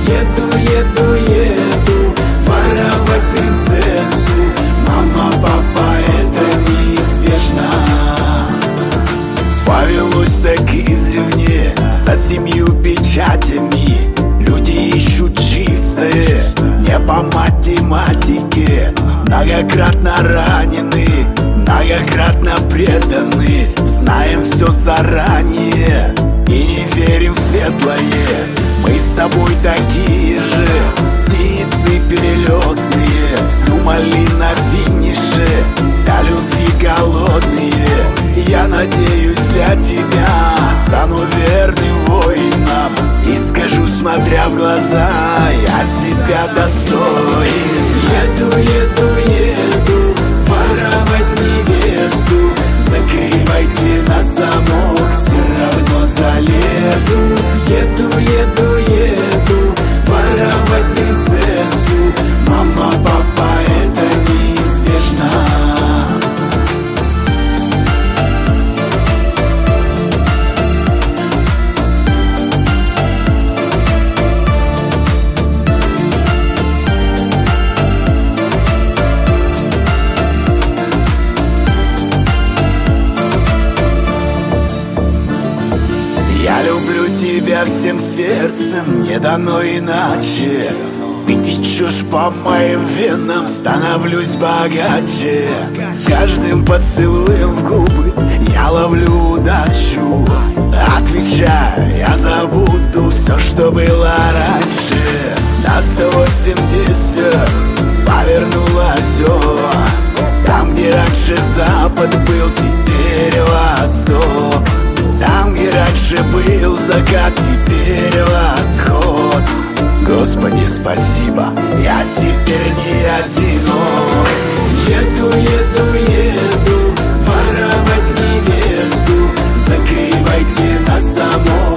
еду воровать принцессу. Мама, папа, это неизбежно. Повелось так издревле, за 7 печатями. Люди ищут чистое, не по математике. Многократно ранены, многократно преданы. Знаем все заранее и не верим в светлое. Мы с тобой такие же птицы перелетные. Думали на финише, до любви голодные. Я надеюсь, для тебя стану верным воином и скажу, смотря в глаза, я тебя достоин. Еду воровать невесту. Закрывайте на замок, все равно залезу. Еду воровать принцессу. Мама, папа, это неизбежно. Я люблю тебя всем сердцем, не дано иначе. Ты течешь по моим венам, становлюсь богаче. С каждым поцелуем в губы я ловлю удачу. Отвечай, я забуду все, что было раньше. На 180 повернула все. Там, где раньше запад был, теперь восток. Там, где раньше был закат, теперь восход. Господи, спасибо, я теперь не одинок. Еду воровать невесту. Закрывайте на замок.